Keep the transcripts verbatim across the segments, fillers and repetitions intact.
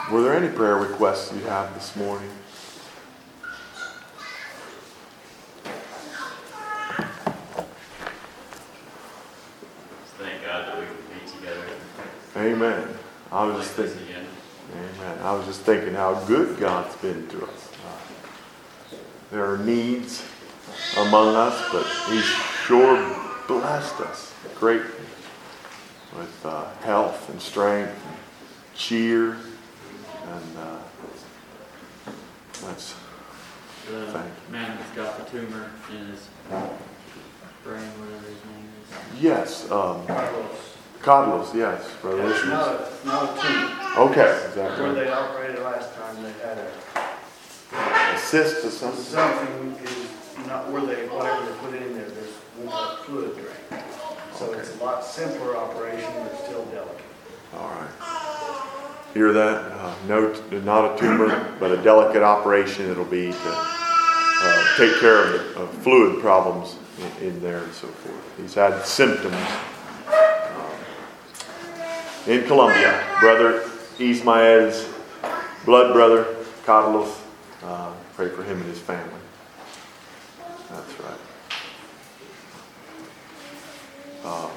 Were there any prayer requests you have this morning? Thank God that we can be together. Amen. I was like just this thinking. again. Amen. I was just thinking how good God's been to us. Uh, there are needs among us, but He's sure blessed us greatly with uh, health and strength and cheer. And uh, that's The thank man that's got the tumor in his brain, whatever his name is. yes, um, Carlos. Carlos, yes, brother. It's Issues. not a, not a tumor. Okay, is that Where right? they operated last time, they had a, A cyst or something? something is not where they, whatever they put in there, there's a fluid drain. So Okay. it's a lot simpler operation, but still delicate. All right. Hear that? Uh, no, not a tumor, but a delicate operation. It'll be to uh, take care of, the, of fluid problems in, in there and so forth. He's had symptoms um, in Colombia. Brother Ismael's blood brother, Carlos. Uh, pray for him and his family. That's right. Um,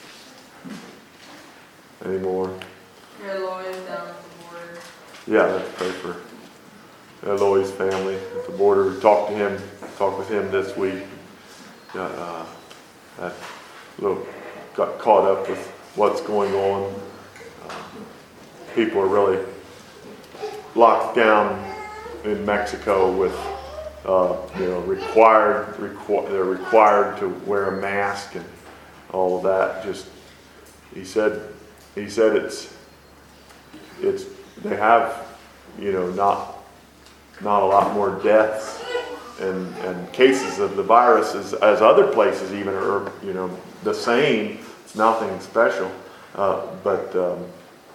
any more? Eloy's down at the border. Yeah, let's pray for Eloy's family at the border. We talked to him, talked with him this week. Got, uh, that little, got caught up with what's going on. Uh, people are really locked down in Mexico with, uh, you know, required, requ- they're required to wear a mask and all of that. Just, he said, he said it's, it's, they have, you know, not, not a lot more deaths and, and cases of the virus as, as other places even are, you know, the same. It's nothing special. Uh, but, um,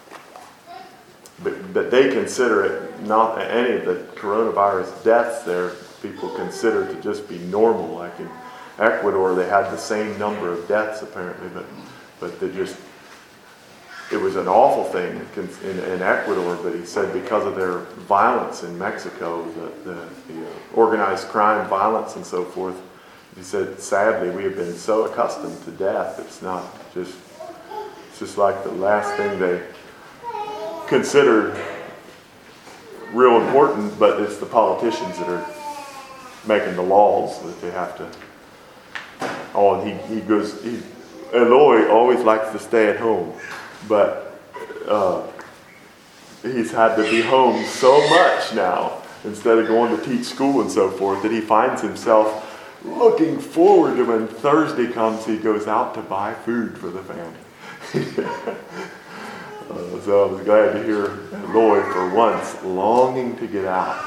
but, but they consider it not any of the coronavirus deaths there, people consider to just be normal. Like in Ecuador, they had the same number of deaths apparently, but, but they just, it was an awful thing in, in Ecuador, but he said because of their violence in Mexico, the, the, the uh, organized crime violence and so forth, he said, sadly, we have been so accustomed to death. It's not just, it's just like the last thing they considered real important, but it's the politicians that are making the laws that they have to. Oh, and he, he goes, he, Eloy always likes to stay at home. But uh, he's had to be home so much now, instead of going to teach school and so forth, that he finds himself looking forward to when Thursday comes, he goes out to buy food for the family. uh, so I was glad to hear Lloyd for once longing to get out.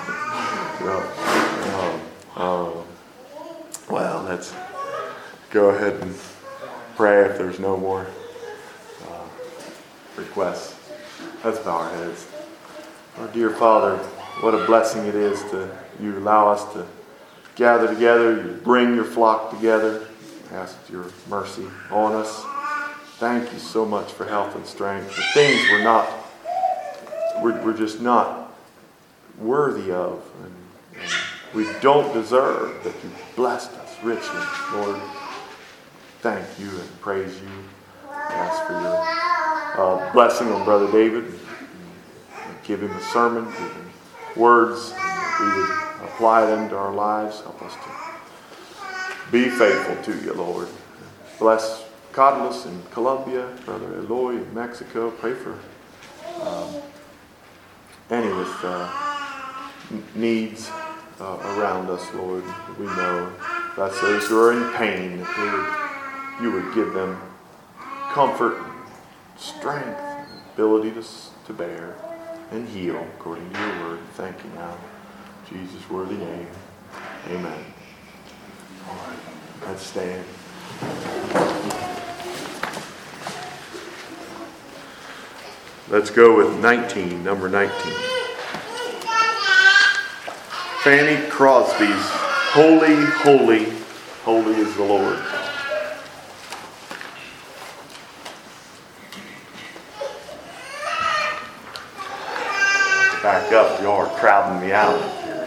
so, um, um, well, let's go ahead and pray if there's no more requests. Let's bow our heads. Our dear Father, what a blessing it is to you allow us to gather together, you bring your flock together. Ask your mercy on us. Thank you so much for health and strength. The things we're not, we're, we're just not worthy of, and, and we don't deserve, that you blessed us richly, Lord. Thank you and praise you. I ask for your Uh, blessing on Brother David. Give him a sermon, give him words. We would apply them to our lives. Help us to be faithful to you, Lord. Bless Carlos in Colombia, Brother Eloy in Mexico. Pray for um, any with uh, needs uh, around us, Lord. We know that's those who are in pain. That they would, you would give them comfort, strength, ability to, to bear and heal according to your word. Thank you now. In Jesus' worthy name. Amen. All right. Let's stand. Let's go with nineteen, number nineteen. Fanny Crosby's Holy, Holy, Holy is the Lord. back up. Y'all are crowding me out.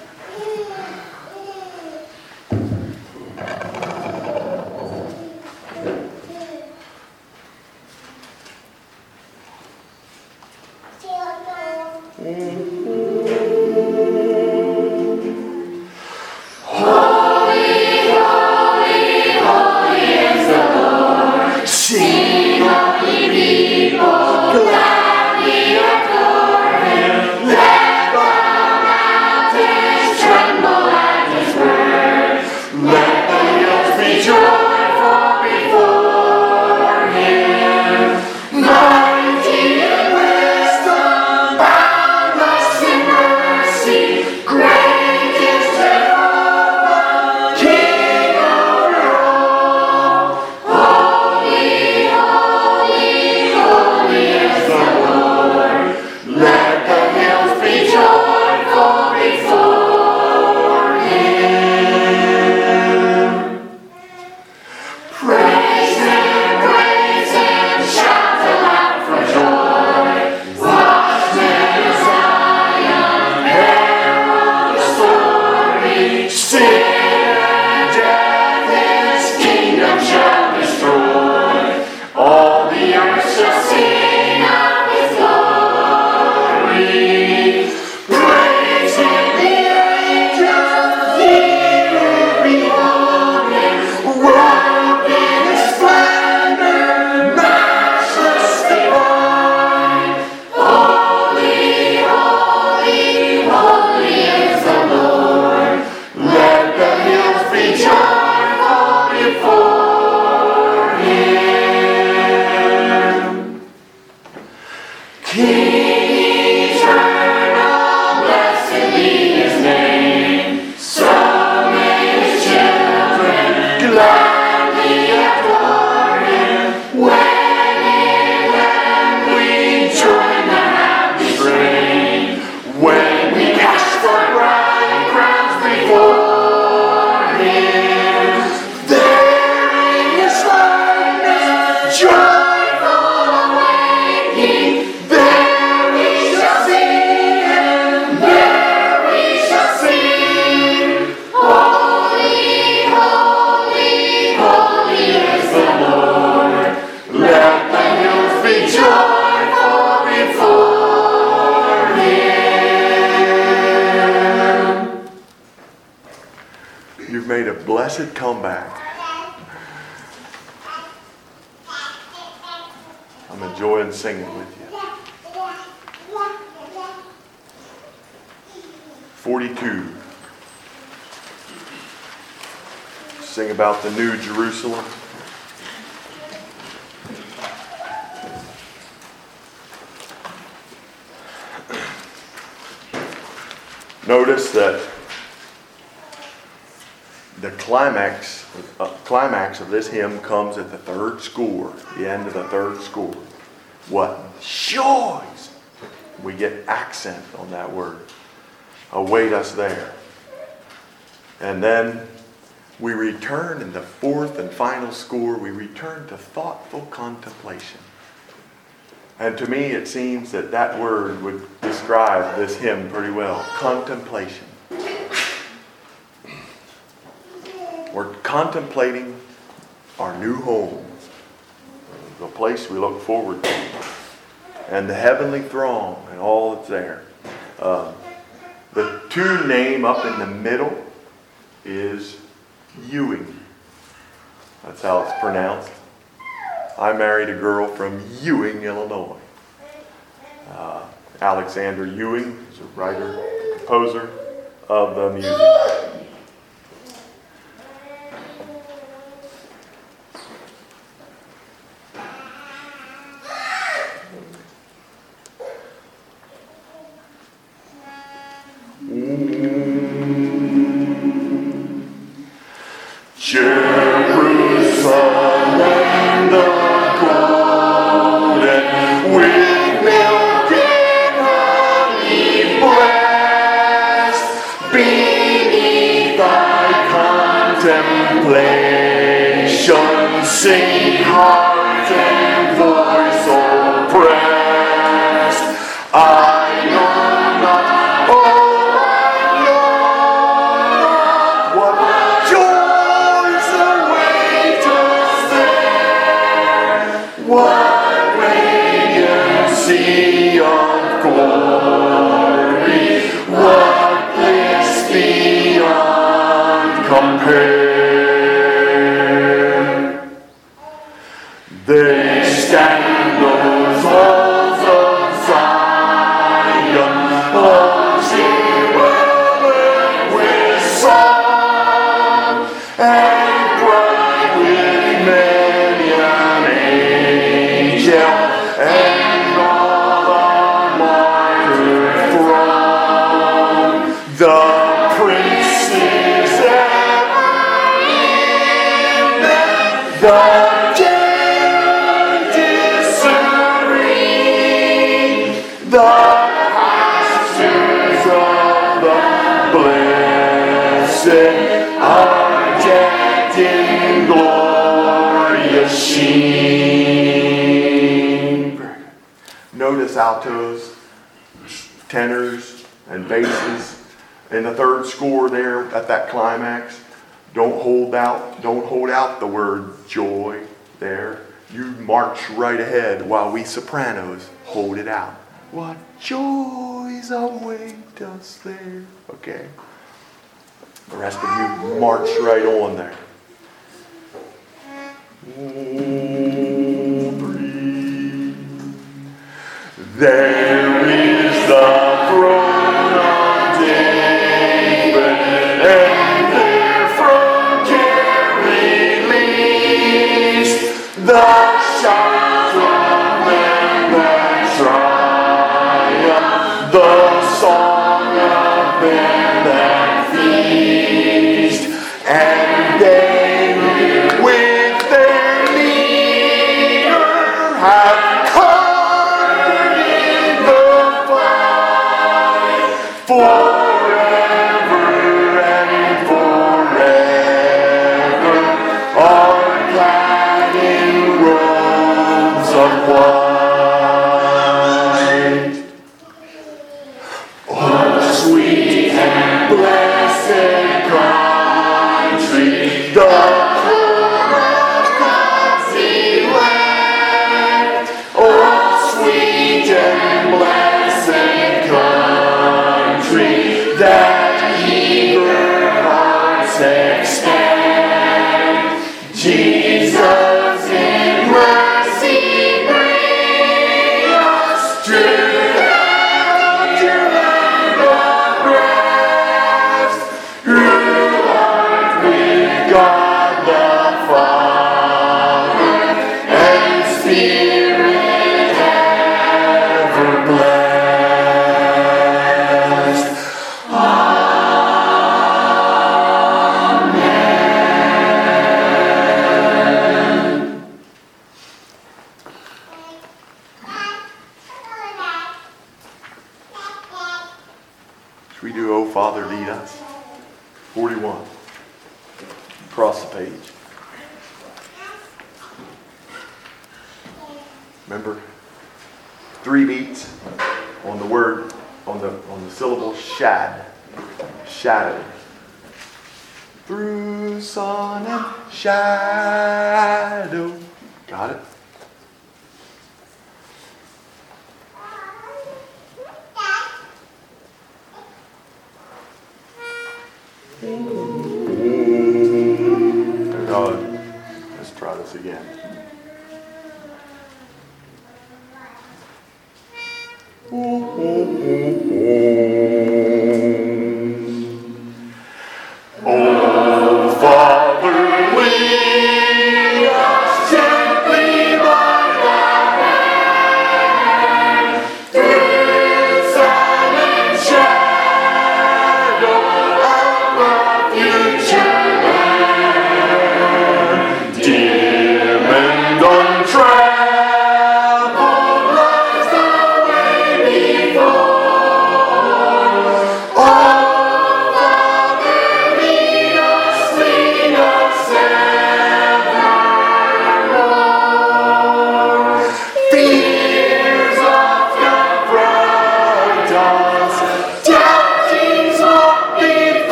Blessed comeback. I'm enjoying singing with you. forty-two. Sing about the New Jerusalem. Notice that the climax, uh, climax of this hymn comes at the third score, the end of the third score. What? Joys! We get accent on that word. Await us there. And then we return in the fourth and final score, we return to thoughtful contemplation. And to me it seems that that word would describe this hymn pretty well. Contemplation. We're contemplating our new home, the place we look forward to, and the heavenly throng and all that's there. Uh, the tune name up in the middle is Ewing. That's how it's pronounced. I married a girl from Ewing, Illinois. Uh, Alexander Ewing is a writer, composer of the music. Sing heart and voice oppressed. I know not what bliss beyond compare. They stand those walls of Zion, overwhelming with song, and bright with many an angel, and all the martyr throng. The Prince is ever in them, the dead is serene, the pastures of the blessed are decked in glorious sheen. Notice altos, tenors, and basses. In the third score there at that climax, don't hold out, don't hold out the word joy there. You march right ahead while we sopranos hold it out. What joys await us there. Okay. The rest of you march right on there. Oh, breathe. There is the throne of David, and there from Carrie leads the shouts of them that triumph, the song of them that feast, and they with their leader have conquered in the fight forever and forever, are clad in robes of white. Oh, sweet and blessed country, the home of God's elect. Oh, sweet and blessed country, that eager hearts expect. Jesus in mercy bring us to the land of rest, who art with God the Father and Spirit ever blessed. Should we do "O Father, Lead Us"? forty-one. Across the page. Remember, three beats on the word, on the on the syllable shad. Shadow. Through sun and shadow. Got it? God, let's try this again. Oh, Father, lead us gently by the hand through sun and shadow of a future land. Dim and untraveled lies the way before.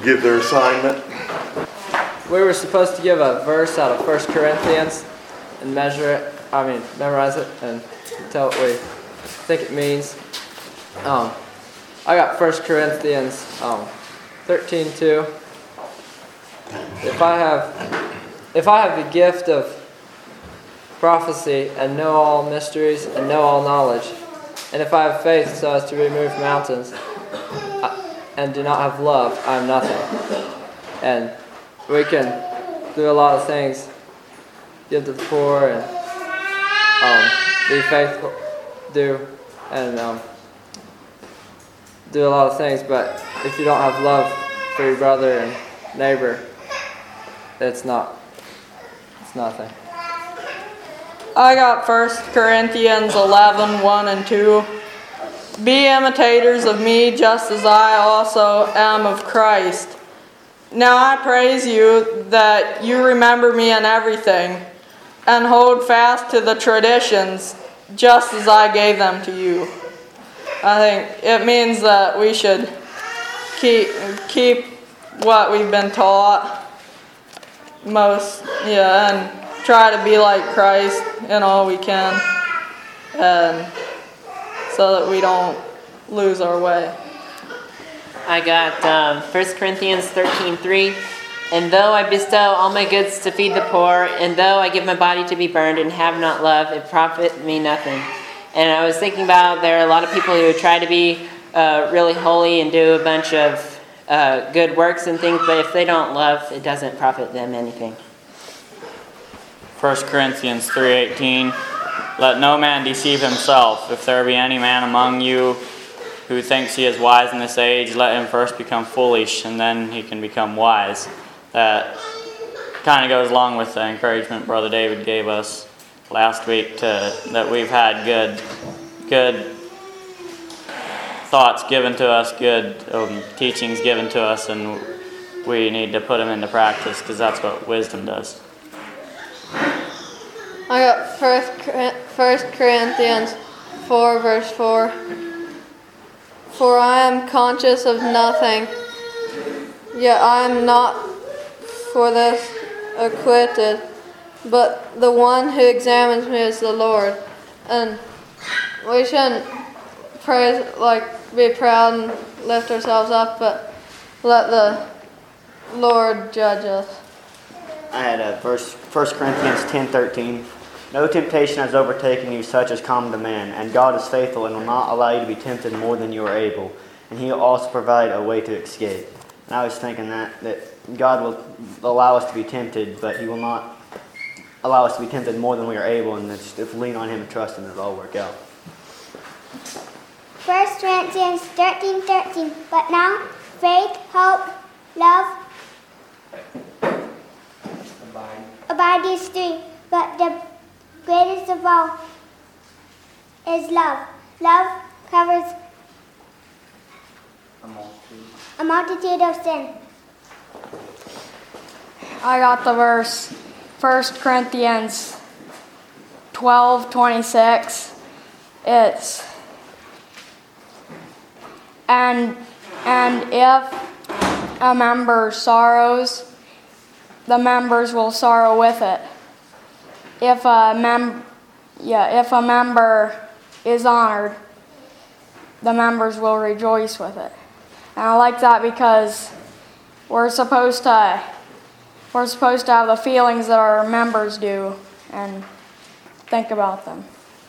give their assignment. We were supposed to give a verse out of First Corinthians and measure it, I mean, memorize it and tell what we think it means. Um, I got First Corinthians um, thirteen two. If I have, if I have the gift of prophecy and know all mysteries and know all knowledge, and if I have faith so as to remove mountains and do not have love, I am nothing. And we can do a lot of things, give to the poor and um, be faithful, do and um, do a lot of things, but if you don't have love for your brother and neighbor, it's not, it's nothing. I got First Corinthians eleven, one and two. Be imitators of me just as I also am of Christ. Now I praise you that you remember me in everything and hold fast to the traditions just as I gave them to you. I think it means that we should keep keep what we've been taught most, yeah, and try to be like Christ in all we can, and so that we don't lose our way. I got um, First Corinthians thirteen three. And though I bestow all my goods to feed the poor, and though I give my body to be burned and have not love, it profit me nothing. And I was thinking about there are a lot of people who try to be uh, really holy and do a bunch of uh, good works and things, but if they don't love, it doesn't profit them anything. First Corinthians three eighteen. Let no man deceive himself. If there be any man among you who thinks he is wise in this age, let him first become foolish, and then he can become wise. That kind of goes along with the encouragement Brother David gave us last week, to that we've had good good thoughts given to us, good um, teachings given to us, and we need to put them into practice, because that's what wisdom does. I got First First Corinthians four, verse four. For I am conscious of nothing, yet I am not for this acquitted, but the one who examines me is the Lord. And we shouldn't praise, like, be proud and lift ourselves up, but let the Lord judge us. I had a verse, First Corinthians ten thirteen. No temptation has overtaken you such as common to man, and God is faithful and will not allow you to be tempted more than you are able, and He will also provide a way to escape. And I was thinking that, that God will allow us to be tempted, but He will not allow us to be tempted more than we are able, and if we lean on Him and trust Him, it'll all work out. First Corinthians thirteen thirteen. But now faith, hope, love, abide, abide these three, but the greatest of all is love. Love covers A multitude. a multitude of sin. I got the verse, First Corinthians twelve twenty-six. It's, and and if a member sorrows, the members will sorrow with it. If a mem, yeah, if a member is honored, the members will rejoice with it. And I like that because we're supposed to we're supposed to have the feelings that our members do and think about them.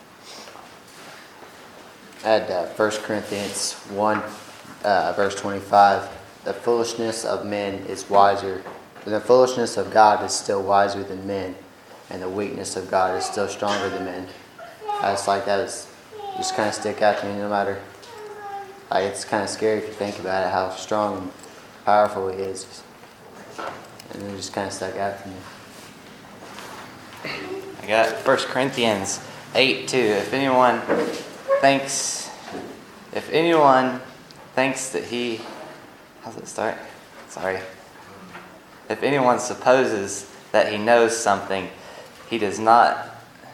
At uh, First Corinthians one, uh, verse twenty-five, the foolishness of men is wiser. The foolishness of God is still wiser than men, and the weakness of God is still stronger than men. I just like that. It's just kind of stick out to me, no matter. Like, it's kind of scary if you think about it, how strong and powerful He is. And it just kind of stuck out to me. I got First Corinthians eight two. If anyone thinks, if anyone thinks that he, how's it start? Sorry. If anyone supposes that he knows something, he does not.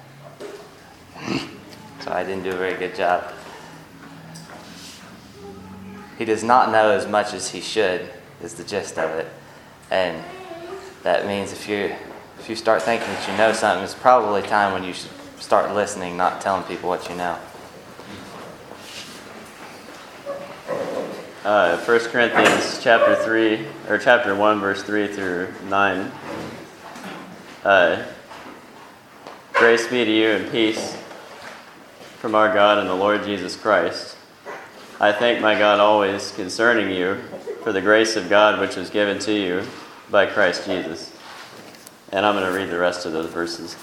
So I didn't do a very good job. He does not know as much as he should. is the gist of it. And that means if you if you start thinking that you know something, it's probably time when you should start listening, not telling people what you know. Uh, First Corinthians chapter three, or chapter one, verse three through nine. Uh, Grace be to you and peace from our God and the Lord Jesus Christ. I thank my God always concerning you for the grace of God which was given to you by Christ Jesus. And I'm going to read the rest of those verses.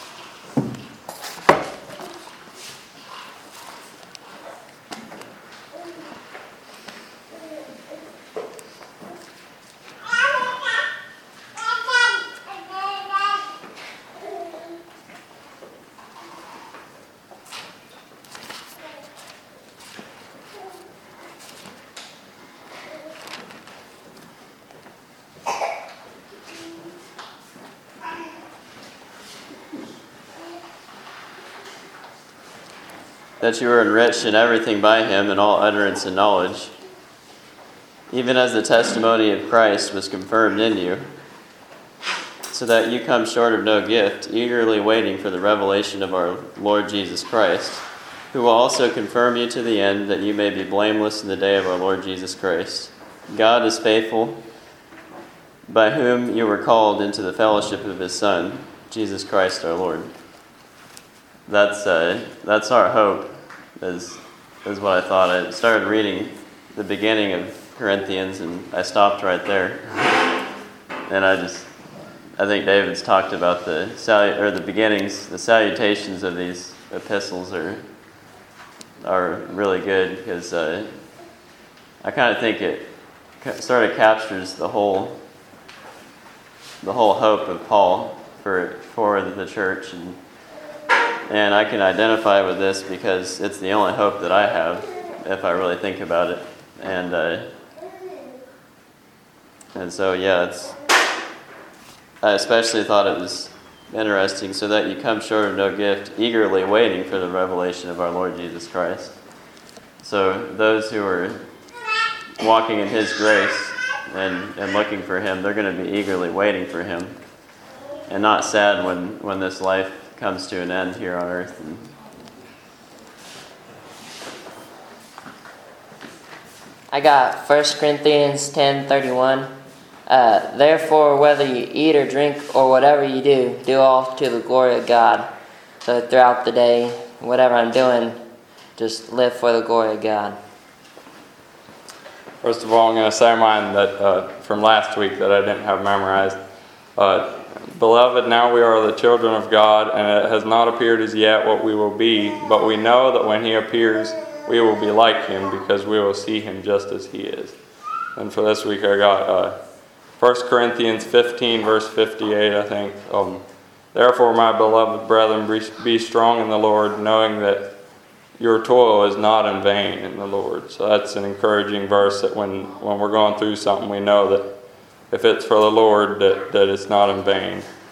That you are enriched in everything by him in all utterance and knowledge, even as the testimony of Christ was confirmed in you, so that you come short of no gift, eagerly waiting for the revelation of our Lord Jesus Christ, who will also confirm you to the end, that you may be blameless in the day of our Lord Jesus Christ. God is faithful, by whom you were called into the fellowship of his Son, Jesus Christ our Lord. That's uh, that's our hope, is, is what I thought. I started reading the beginning of Corinthians, and I stopped right there. And I just, I think David's talked about the salu- or the beginnings, the salutations of these epistles are are really good, because uh, I kind of think it sort of captures the whole the whole hope of Paul for for the church. And And I can identify with this because it's the only hope that I have, if I really think about it. And uh, and so, yeah, it's. I especially thought it was interesting, so that you come short of no gift, eagerly waiting for the revelation of our Lord Jesus Christ. So those who are walking in his grace and, and looking for him, they're going to be eagerly waiting for him, and not sad when, when this life comes to an end here on earth. And I got First Corinthians ten thirty-one. Uh, Therefore, whether you eat or drink or whatever you do, do all to the glory of God. So throughout the day, whatever I'm doing, just live for the glory of God. First of all, I'm going to say mine that uh, from last week that I didn't have memorized. Uh, Beloved, now we are the children of God, and it has not appeared as yet what we will be, but we know that when he appears, we will be like him, because we will see him just as he is. And for this week, I got uh, First Corinthians fifteen, verse fifty-eight, I think. Um, Therefore, my beloved brethren, be strong in the Lord, knowing that your toil is not in vain in the Lord. So that's an encouraging verse, that when, when we're going through something, we know that if it's for the Lord, that, that it's not in vain.